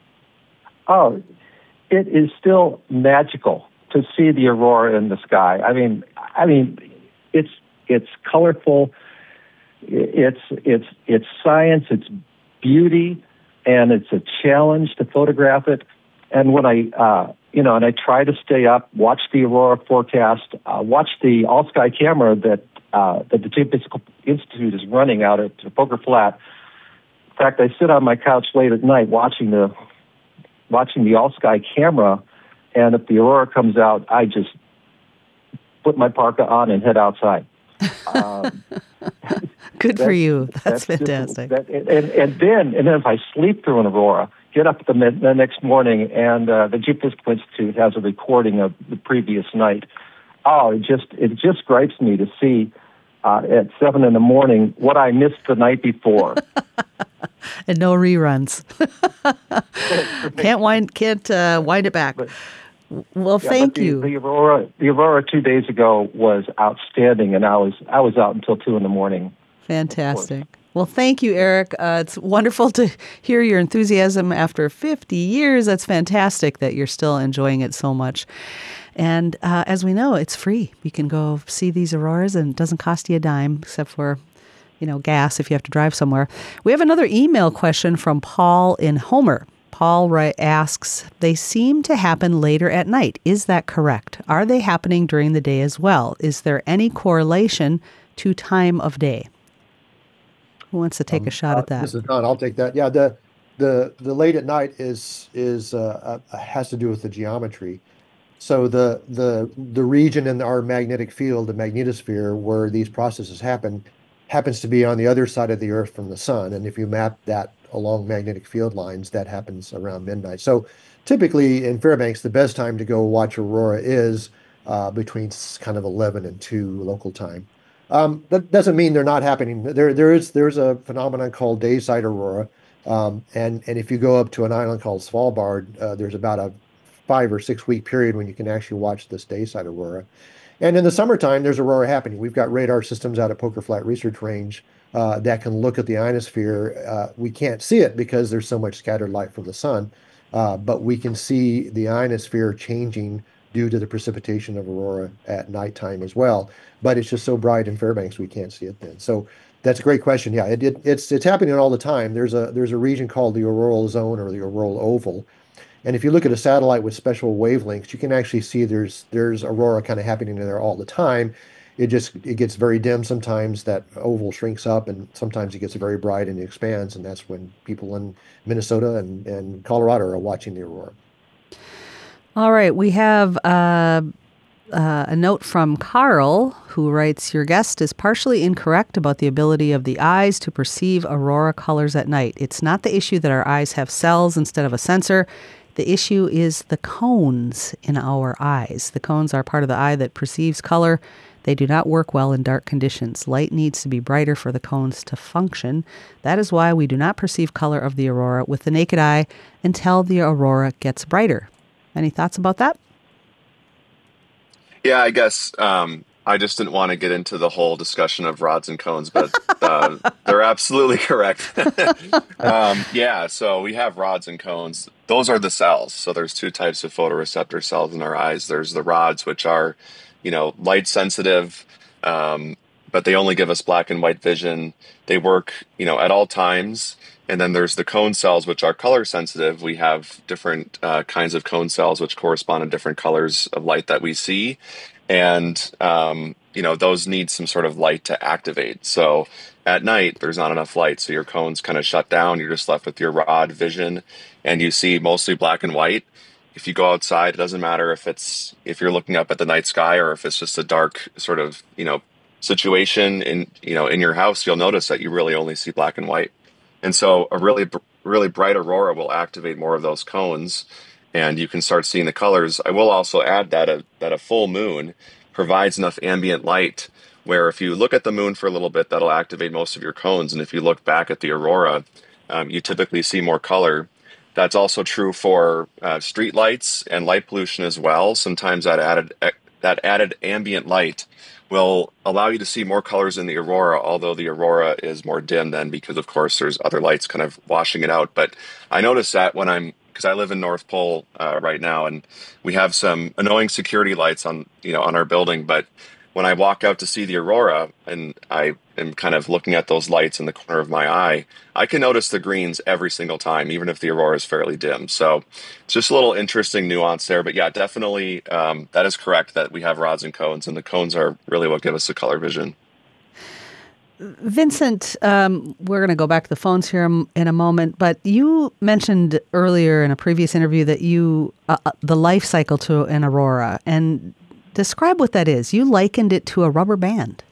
Oh, it is still magical to see the aurora in the sky. I mean, I mean, it's it's colorful. It's it's it's science. It's beauty, and it's a challenge to photograph it. And when I, uh, you know, and I try to stay up, watch the aurora forecast, uh, watch the all sky camera that uh, that the Geophysical Institute is running out at Poker Flat. In fact, I sit on my couch late at night watching the watching the all sky camera, and if the aurora comes out, I just put my parka on and head outside. Um, Good for you. That's, that's fantastic. Just, that, and, and then, and then if I sleep through an aurora, get up the, the next morning, and uh, the Geophysical Institute has a recording of the previous night. Oh, it just it just gripes me to see uh, at seven in the morning what I missed the night before. And no reruns. can't wind can't uh, wind it back. But, well, yeah, thank the, you. The aurora, the aurora two days ago was outstanding, and I was I was out until two in the morning. Fantastic. Well, thank you, Eric. Uh, it's wonderful to hear your enthusiasm after fifty years. That's fantastic that you're still enjoying it so much. And uh, as we know, it's free. You can go see these auroras, and it doesn't cost you a dime, except for, you know, gas if you have to drive somewhere. We have another email question from Paul in Homer. Paul Wright asks, they seem to happen later at night. Is that correct? Are they happening during the day as well? Is there any correlation to time of day? Who wants to take Um, a shot uh, at that? This is Don. I'll take that. Yeah, the the the late at night is is uh, uh, has to do with the geometry. So the the the region in our magnetic field, the magnetosphere, where these processes happen, happens to be on the other side of the Earth from the sun. And if you map that along magnetic field lines, that happens around midnight. So typically in Fairbanks, the best time to go watch aurora is uh, between s- kind of eleven and two local time. Um, that doesn't mean they're not happening. There, there is there's a phenomenon called dayside aurora, um, and and if you go up to an island called Svalbard, uh, there's about a five or six week period when you can actually watch this dayside aurora. And in the summertime, there's aurora happening. We've got radar systems out at Poker Flat Research Range uh, that can look at the ionosphere. Uh, we can't see it because there's so much scattered light from the sun, uh, but we can see the ionosphere changing due to the precipitation of aurora at nighttime as well. But it's just so bright in Fairbanks we can't see it then. So that's a great question. Yeah, it, it, it's it's happening all the time. There's a there's a region called the auroral zone or the auroral oval, and if you look at a satellite with special wavelengths, you can actually see there's there's aurora kind of happening in there all the time. It just it gets very dim sometimes. That oval shrinks up, and sometimes it gets very bright and it expands, and that's when people in Minnesota and, and Colorado are watching the aurora. All right, we have uh, uh, a note from Carl who writes, your guest is partially incorrect about the ability of the eyes to perceive aurora colors at night. It's not the issue that our eyes have cells instead of a sensor. The issue is the cones in our eyes. The cones are part of the eye that perceives color. They do not work well in dark conditions. Light needs to be brighter for the cones to function. That is why we do not perceive color of the aurora with the naked eye until the aurora gets brighter. Any thoughts about that? Yeah, I guess um, I just didn't want to get into the whole discussion of rods and cones, but uh, they're absolutely correct. um, yeah, so we have rods and cones. Those are the cells. So there's two types of photoreceptor cells in our eyes. There's the rods, which are, you know, light sensitive, um, but they only give us black and white vision. They work, you know, at all times. And then there's the cone cells, which are color sensitive. We have different uh, kinds of cone cells, which correspond to different colors of light that we see. And, um, you know, those need some sort of light to activate. So at night, there's not enough light. So your cones kind of shut down. You're just left with your rod vision, and you see mostly black and white. If you go outside, it doesn't matter if it's, if you're looking up at the night sky or if it's just a dark sort of, you know, situation in, you know, in your house, you'll notice that you really only see black and white. And so a really, really bright aurora will activate more of those cones, and you can start seeing the colors. I will also add that a, that a full moon provides enough ambient light where if you look at the moon for a little bit, that'll activate most of your cones. And if you look back at the aurora, um, you typically see more color. That's also true for uh, street lights and light pollution as well. Sometimes that added that added ambient light will allow you to see more colors in the aurora, although the aurora is more dim then because, of course, there's other lights kind of washing it out. But I notice that when I'm, because I live in North Pole uh, right now, and we have some annoying security lights on, you know, on our building. But when I walk out to see the aurora and I am kind of looking at those lights in the corner of my eye, I can notice the greens every single time, even if the aurora is fairly dim. So it's just a little interesting nuance there. But yeah, definitely um, that is correct that we have rods and cones, and the cones are really what give us the color vision. Vincent, um, we're going to go back to the phones here in a moment, but you mentioned earlier in a previous interview that you, uh, the life cycle to an aurora, and describe what that is. You likened it to a rubber band.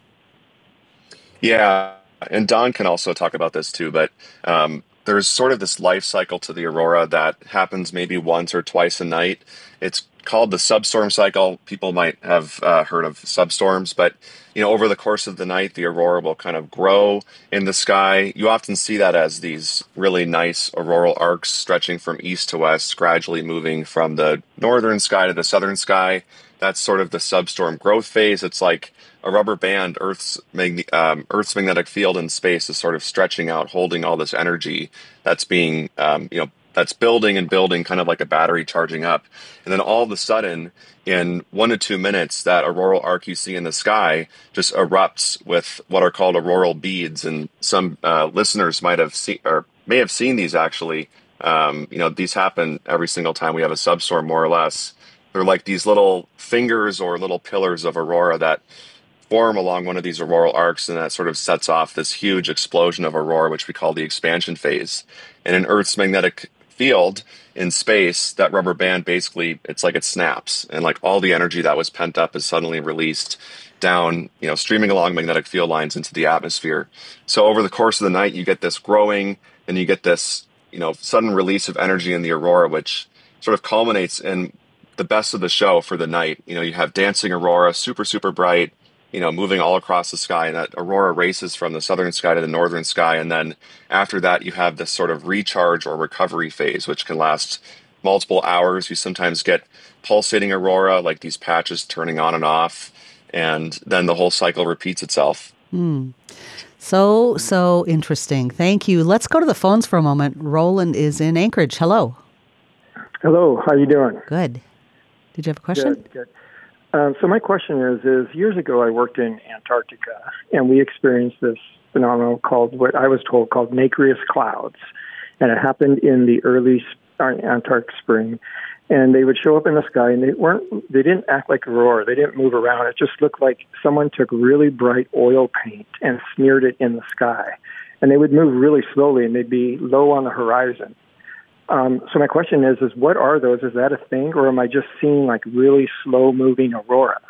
Yeah, and Don can also talk about this too, but um, there's sort of this life cycle to the aurora that happens maybe once or twice a night. It's called the substorm cycle. People might have uh, heard of substorms, but you know, over the course of the night, the aurora will kind of grow in the sky. You often see that as these really nice auroral arcs stretching from east to west, gradually moving from the northern sky to the southern sky. That's sort of the substorm growth phase. It's like a rubber band. Earth's magne- um, Earth's magnetic field in space is sort of stretching out, holding all this energy that's being, um, you know, that's building and building, kind of like a battery charging up. And then all of a sudden, in one to two minutes, that auroral arc you see in the sky just erupts with what are called auroral beads. And some uh, listeners might have seen or may have seen these actually. Um, you know, these happen every single time we have a substorm, more or less. They're like these little fingers or little pillars of aurora that form along one of these auroral arcs, and that sort of sets off this huge explosion of aurora, which we call the expansion phase. And in Earth's magnetic field in space, that rubber band basically, it's like it snaps, and like all the energy that was pent up is suddenly released down, you know, streaming along magnetic field lines into the atmosphere. So over the course of the night, you get this growing, and you get this, you know, sudden release of energy in the aurora, which sort of culminates in the best of the show for the night. You know, you have dancing aurora, super, super bright, you know, moving all across the sky, and that aurora races from the southern sky to the northern sky. And then after that, you have this sort of recharge or recovery phase, which can last multiple hours. You sometimes get pulsating aurora, like these patches turning on and off, and then the whole cycle repeats itself. Hmm. So, so interesting. Thank you. Let's go to the phones for a moment. Roland is in Anchorage. Hello. Hello. How you doing? Good. Did you have a question? Good, good. Um, so my question is, is years ago I worked in Antarctica, and we experienced this phenomenon called, what I was told, called nacreous clouds. And it happened in the early uh, Antarctic spring. And they would show up in the sky, and they weren't, they didn't act like aurora. They didn't move around. It just looked like someone took really bright oil paint and smeared it in the sky. And they would move really slowly, and they'd be low on the horizon. Um, so my question is, is what are those? Is that a thing, or am I just seeing like really slow-moving aurora?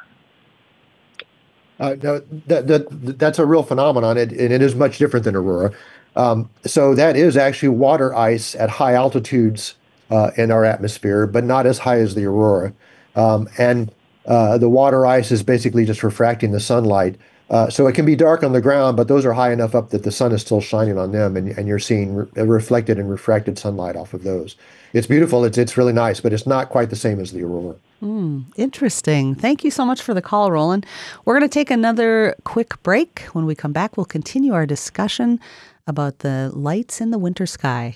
Uh, no, that, that, that's a real phenomenon, it, and it is much different than aurora. Um, so that is actually water ice at high altitudes uh, in our atmosphere, but not as high as the aurora. Um, and uh, the water ice is basically just refracting the sunlight. Uh, so it can be dark on the ground, but those are high enough up that the sun is still shining on them, and, and you're seeing re- reflected and refracted sunlight off of those. It's beautiful. It's it's really nice, but it's not quite the same as the aurora. Mm, interesting. Thank you so much for the call, Roland. We're going to take another quick break. When we come back, we'll continue our discussion about the lights in the winter sky.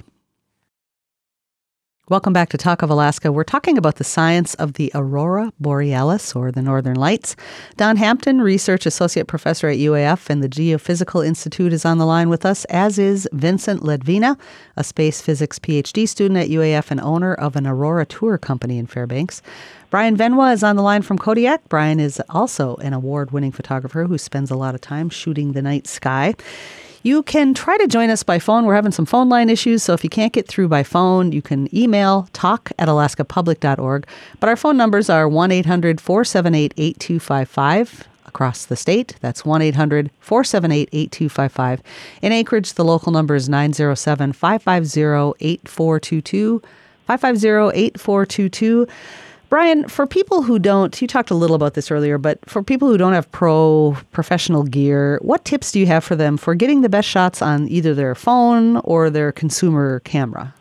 Welcome back to Talk of Alaska. We're talking about the science of the aurora borealis, or the northern lights. Don Hampton, Research Associate Professor at U A F and the Geophysical Institute, is on the line with us, as is Vincent Ledvina, a space physics P H D student at U A F and owner of an aurora tour company in Fairbanks. Brian Venwa is on the line from Kodiak. Brian is also an award-winning photographer who spends a lot of time shooting the night sky. You can try to join us by phone. We're having some phone line issues, so if you can't get through by phone, you can email talk at alaska public dot org. But our phone numbers are one eight hundred four seven eight eight two five five across the state. That's one eight hundred four seven eight eight two five five. In Anchorage, the local number is nine zero seven five five zero eight four two two, five five zero eight four two two. Brian, for people who don't, you talked a little about this earlier, but for people who don't have pro professional gear, what tips do you have for them for getting the best shots on either their phone or their consumer camera?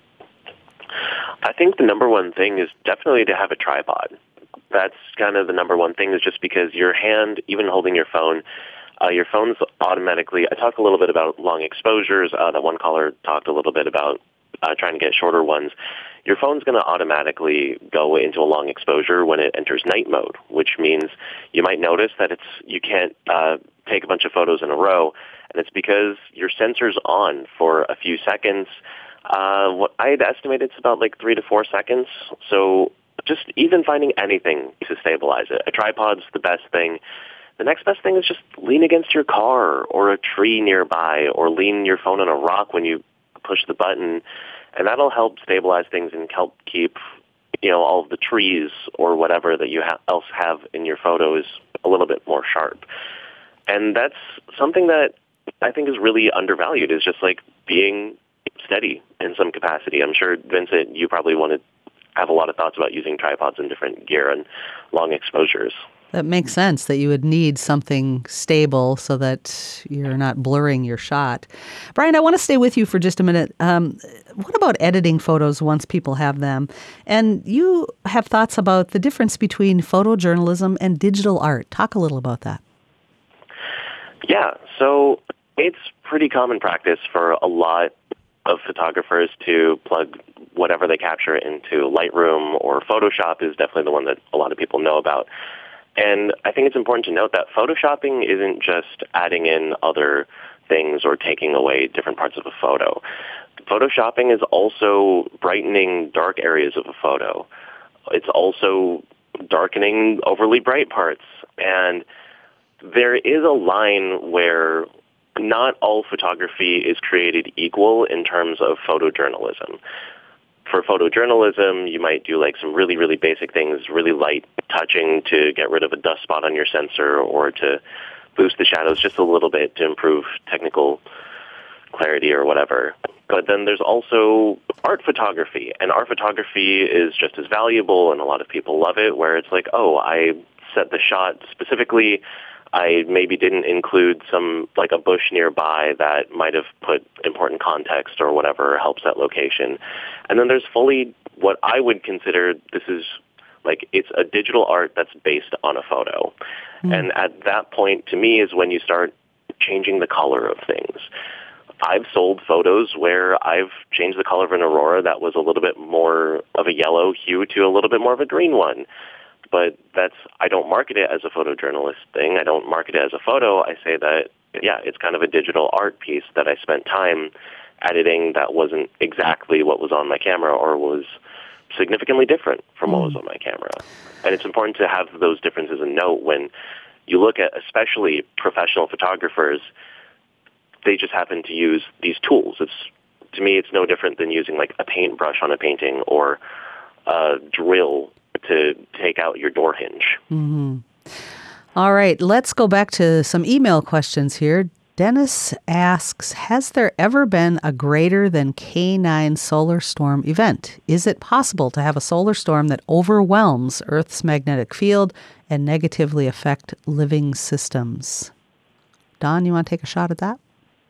I think the number one thing is definitely to have a tripod. That's kind of the number one thing, is just because your hand, even holding your phone, uh, your phone's automatically, I talked a little bit about long exposures. Uh, that one caller talked a little bit about uh, trying to get shorter ones. Your phone's going to automatically go into a long exposure when it enters night mode, which means you might notice that it's you can't uh, take a bunch of photos in a row, and it's because your sensor's on for a few seconds. Uh, what I had estimated, it's about like three to four seconds. So just even finding anything to stabilize it. A tripod's the best thing. The next best thing is just lean against your car or a tree nearby, or lean your phone on a rock when you push the button. And that'll help stabilize things and help keep, you know, all of the trees or whatever that you ha- else have in your photos a little bit more sharp. And that's something that I think is really undervalued, is just like being steady in some capacity. I'm sure, Vincent, you probably want to have a lot of thoughts about using tripods and different gear and long exposures. That makes sense that you would need something stable so that you're not blurring your shot. Brian, I want to stay with you for just a minute. Um, what about editing photos once people have them? And you have thoughts about the difference between photojournalism and digital art. Talk a little about that. Yeah, so it's pretty common practice for a lot of photographers to plug whatever they capture into Lightroom, or Photoshop is definitely the one that a lot of people know about. And I think it's important to note that photoshopping isn't just adding in other things or taking away different parts of a photo. Photoshopping is also brightening dark areas of a photo. It's also darkening overly bright parts. And there is a line where not all photography is created equal in terms of photojournalism. For photojournalism, you might do like some really, really basic things, really light touching to get rid of a dust spot on your sensor, or to boost the shadows just a little bit to improve technical clarity or whatever. But then there's also art photography, and art photography is just as valuable, and a lot of people love it, where it's like, oh, I set the shot specifically. I maybe didn't include some, like a bush nearby that might have put important context or whatever, helps that location. And then there's fully what I would consider, this is like, it's a digital art that's based on a photo. Mm. And at that point, to me, is when you start changing the color of things. I've sold photos where I've changed the color of an aurora that was a little bit more of a yellow hue to a little bit more of a green one. But that's, I don't market it as a photojournalist thing. I don't market it as a photo. I say that, yeah, it's kind of a digital art piece that I spent time editing that wasn't exactly what was on my camera, or was significantly different from what was on my camera. And it's important to have those differences in note when you look at especially professional photographers. They just happen to use these tools. It's, to me, it's no different than using like a paintbrush on a painting, or a drill to take out your door hinge. Mm-hmm. All right, let's go back to some email questions here. Dennis asks, has there ever been a greater than K nine solar storm event? Is it possible to have a solar storm that overwhelms Earth's magnetic field and negatively affect living systems? Don, you want to take a shot at that?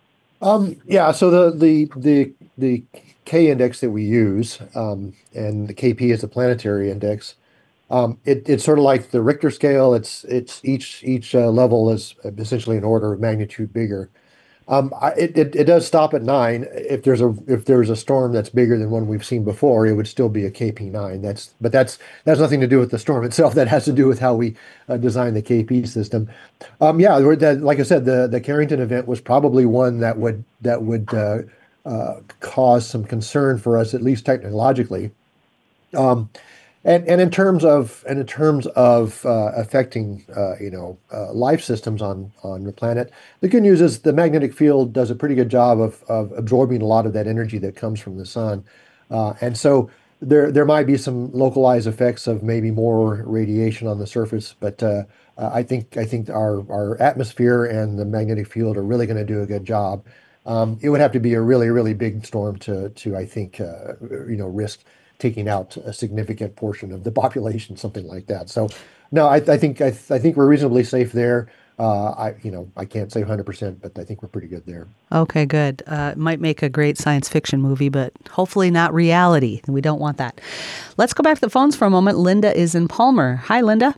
Um, yeah, so the the the the K index that we use, um, and the K P is the planetary index. Um, it, it's sort of like the Richter scale. It's it's each each uh, level is essentially an order of magnitude bigger. Um, I, it, it it does stop at nine. If there's a if there's a storm that's bigger than one we've seen before, it would still be a K P nine. That's but that's that's nothing to do with the storm itself. That has to do with how we uh, design the K P system. Um, yeah, that, like I said, the the Carrington event was probably one that would that would uh, uh, cause some concern for us, at least technologically. Um, And and in terms of and in terms of uh, affecting uh, you know uh, life systems on on the planet, the good news is the magnetic field does a pretty good job of of absorbing a lot of that energy that comes from the sun, uh, and so there there might be some localized effects of maybe more radiation on the surface, but uh, uh, I think I think our our atmosphere and the magnetic field are really going to do a good job. Um, it would have to be a really really big storm to to I think uh, you know risk taking out a significant portion of the population, something like that. So, no, I, I think I, th- I think we're reasonably safe there. Uh, I you know I can't say one hundred percent, but I think we're pretty good there. Okay, good. Uh, it might make a great science fiction movie, but hopefully not reality. We don't want that. Let's go back to the phones for a moment. Linda is in Palmer. Hi, Linda.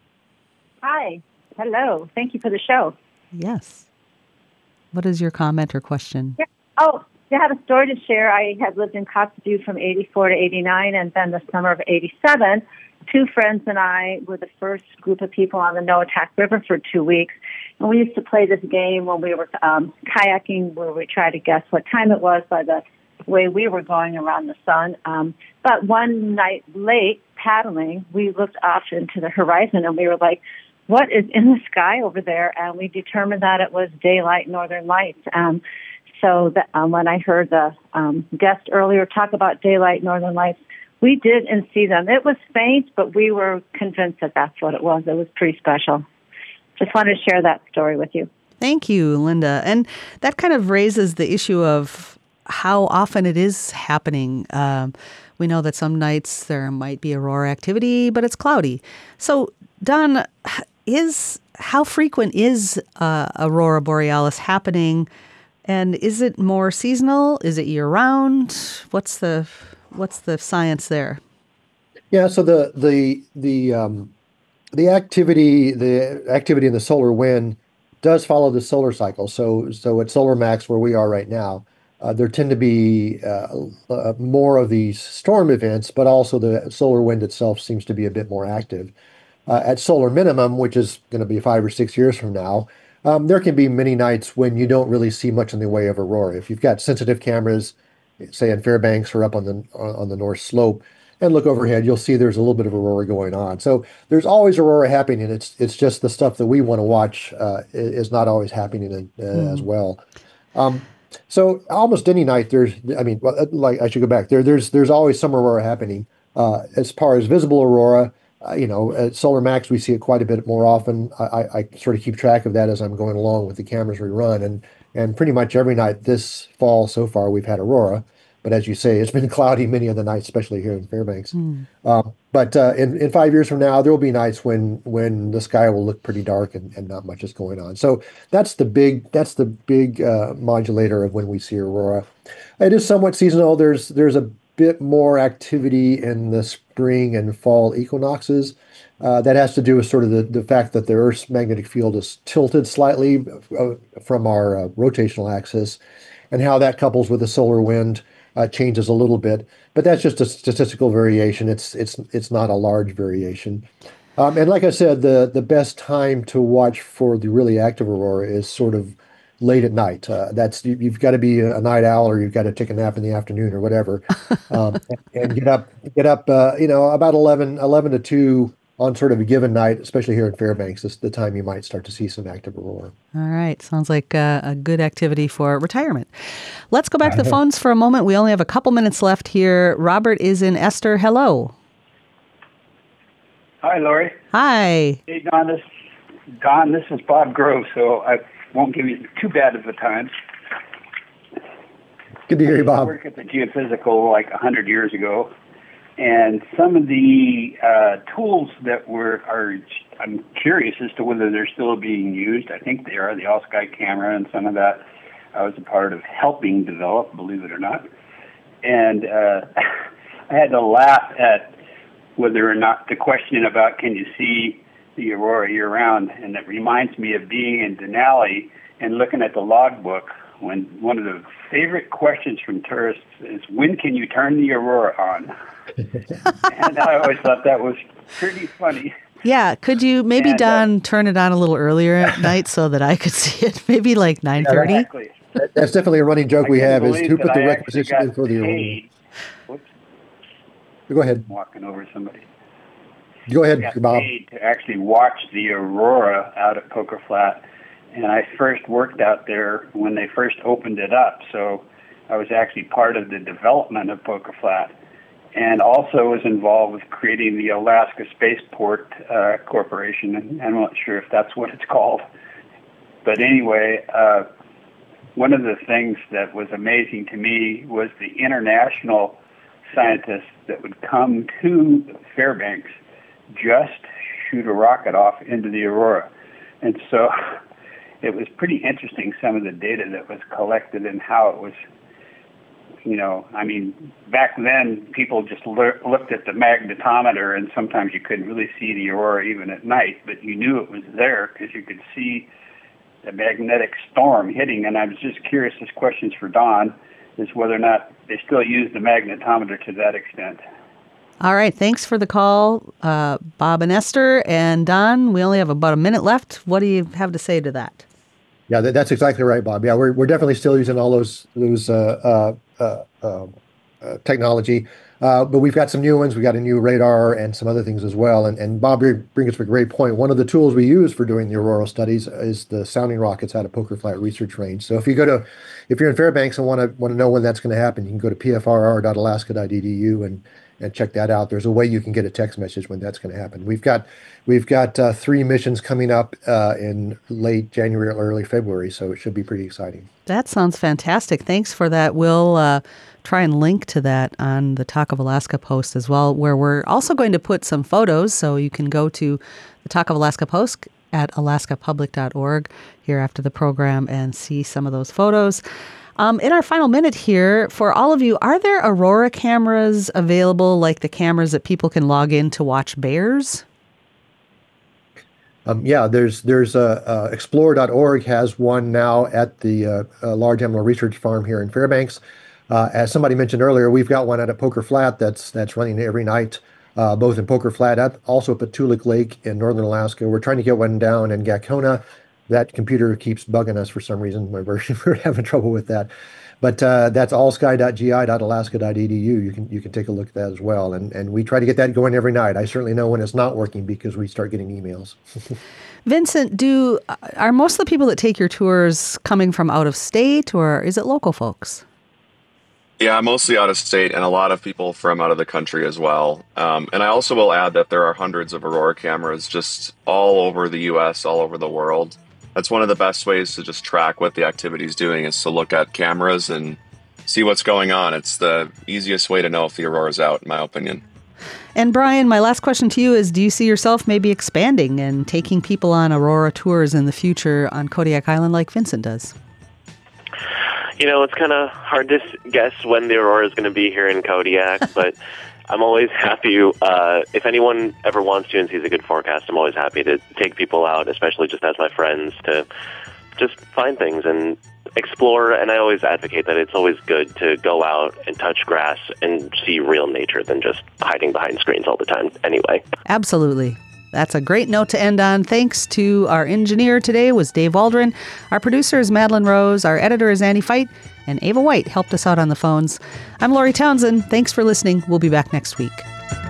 Hi. Hello. Thank you for the show. Yes. What is your comment or question? Yeah. Oh. I have a story to share. I had lived in Kotzebue from eighty-four to eighty-nine, and then the summer of eighty-seven, two friends and I were the first group of people on the Noatak River for two weeks. And we used to play this game when we were um, kayaking, where we tried to guess what time it was by the way we were going around the sun. Um, but one night late, paddling, we looked off into the horizon, and we were like, what is in the sky over there? And we determined that it was daylight northern lights. Um, So that, um, when I heard the um, guest earlier talk about daylight northern lights, we did and see them. It was faint, but we were convinced that that's what it was. It was pretty special. Just wanted to share that story with you. Thank you, Linda. And that kind of raises the issue of how often it is happening. Um, we know that some nights there might be aurora activity, but it's cloudy. So Don, is how frequent is uh, aurora borealis happening, and is it more seasonal? Is it year round? What's the what's the science there? Yeah, so the the the um, the activity the activity in the solar wind does follow the solar cycle. So so at solar max where we are right now, uh, there tend to be uh, uh, more of these storm events, but also the solar wind itself seems to be a bit more active. Uh, at solar minimum, which is going to be five or six years from now, um, there can be many nights when you don't really see much in the way of aurora. If you've got sensitive cameras, say in Fairbanks or up on the on the North Slope, and look overhead, you'll see there's a little bit of aurora going on. So there's always aurora happening. It's it's just the stuff that we want to watch uh, is not always happening in, uh, mm. as well. Um, so almost any night there's, I mean, like I should go back there. There's there's always some aurora happening. Uh, as far as visible aurora, uh, you know, at Solar Max we see it quite a bit more often. I, I, I sort of keep track of that as I'm going along with the cameras we run, and and pretty much every night this fall so far we've had aurora. But as you say, it's been cloudy many of the nights, especially here in Fairbanks. Mm. Um, but uh, in, in five years from now, there will be nights when when the sky will look pretty dark and, and not much is going on. So that's the big that's the big uh, modulator of when we see aurora. It is somewhat seasonal. There's there's a bit more activity in the spring and fall equinoxes. Uh, that has to do with sort of the, the fact that the Earth's magnetic field is tilted slightly uh, from our uh, rotational axis, and how that couples with the solar wind. Uh, changes a little bit, but that's just a statistical variation. It's it's it's not a large variation. Um, and like I said, the the best time to watch for the really active aurora is sort of late at night. Uh, that's you, you've got to be a night owl, or you've got to take a nap in the afternoon, or whatever, um, and, and get up get up. Uh, you know, about eleven to two on sort of a given night, especially here in Fairbanks. This is the time you might start to see some active aurora. All right. Sounds like uh, a good activity for retirement. Let's go back to the phones for a moment. We only have a couple minutes left here. Robert is in Esther. Hello. Hi, Lori. Hi. Hey, Don. This, Don, this is Bob Grove, so I won't give you too bad of a time. Good to hear you, Bob. I worked at the geophysical like one hundred years ago. And some of the uh, tools that were are, I'm curious as to whether they're still being used. I think they are, the All-Sky camera and some of that I was a part of helping develop, believe it or not. And uh, I had to laugh at whether or not the question about can you see the aurora year-round, and it reminds me of being in Denali and looking at the logbook when one of the favorite questions from tourists is, when can you turn the aurora on? And I always thought that was pretty funny. Yeah, could you maybe, and, Don, uh, turn it on a little earlier at night so that I could see it? Maybe like nine thirty? Yeah, exactly. That's definitely a running joke I we have, is who put the requisition in for the aurora. Whoops. Go ahead. I'm walking over somebody. Go ahead, I got Bob. paid to actually watch the aurora out at Poker Flat. And I first worked out there when they first opened it up. So I was actually part of the development of Poker Flat, and also was involved with creating the Alaska Spaceport uh, Corporation. And I'm not sure if that's what it's called. But anyway, uh, one of the things that was amazing to me was the international scientists that would come to Fairbanks just shoot a rocket off into the aurora. And so it was pretty interesting, some of the data that was collected and how it was, you know, I mean, back then people just le- looked at the magnetometer, and sometimes you couldn't really see the aurora even at night, but you knew it was there because you could see the magnetic storm hitting. And I was just curious, this question's for Don, is whether or not they still use the magnetometer to that extent. All right. Thanks for the call, uh, Bob and Esther. And Don, we only have about a minute left. What do you have to say to that? Yeah, that, that's exactly right, Bob. Yeah, we're we're definitely still using all those those uh, uh, uh, uh, technology, uh, but we've got some new ones. We got a new radar and some other things as well. And and Bob brings up a great point. One of the tools we use for doing the auroral studies is the sounding rockets out of Poker Flat Research Range. So if you go to, if you're in Fairbanks and want to want to know when that's going to happen, you can go to p f r r dot alaska dot e d u and and check that out. There's a way you can get a text message when that's going to happen. We've got we've got uh, three missions coming up uh, in late January or early February, so it should be pretty exciting. That sounds fantastic. Thanks for that. We'll uh, try and link to that on the Talk of Alaska post as well, where we're also going to put some photos, so you can go to the Talk of Alaska post at alaska public dot org here after the program and see some of those photos. Um, in our final minute here, for all of you, are there Aurora cameras available, like the cameras that people can log in to watch bears? Um, yeah, there's there's uh, uh, explore dot org has one now at the uh, uh, Large Animal Research Farm here in Fairbanks. Uh, as somebody mentioned earlier, we've got one out at Poker Flat that's that's running every night, uh, both in Poker Flat and also at Patulik Lake in northern Alaska. We're trying to get one down in Gacona. That computer keeps bugging us for some reason. We're, we're having trouble with that. But uh, that's all sky dot g i dot alaska dot e d u. You can you can take a look at that as well. And and we try to get that going every night. I certainly know when it's not working because we start getting emails. Vincent, do are most of the people that take your tours coming from out of state, or is it local folks? Yeah, mostly out of state, and a lot of people from out of the country as well. Um, and I also will add that there are hundreds of Aurora cameras just all over the U S, all over the world. That's one of the best ways to just track what the activity is doing, is to look at cameras and see what's going on. It's the easiest way to know if the aurora's out, in my opinion. And Brian, my last question to you is, do you see yourself maybe expanding and taking people on Aurora tours in the future on Kodiak Island like Vincent does? You know, it's kind of hard to guess when the aurora is going to be here in Kodiak, but I'm always happy, uh, if anyone ever wants to and sees a good forecast, I'm always happy to take people out, especially just as my friends, to just find things and explore. And I always advocate that it's always good to go out and touch grass and see real nature than just hiding behind screens all the time anyway. Absolutely. That's a great note to end on. Thanks to our engineer today was Dave Waldron. Our producer is Madeline Rose. Our editor is Annie Fight. And Ava White helped us out on the phones. I'm Lori Townsend. Thanks for listening. We'll be back next week.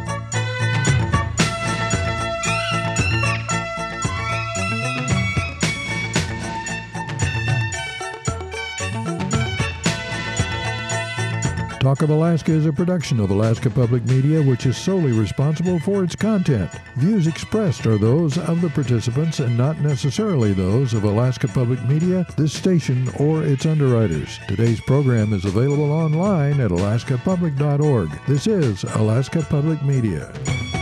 Talk of Alaska is a production of Alaska Public Media, which is solely responsible for its content. Views expressed are those of the participants and not necessarily those of Alaska Public Media, this station, or its underwriters. Today's program is available online at alaska public dot org. This is Alaska Public Media.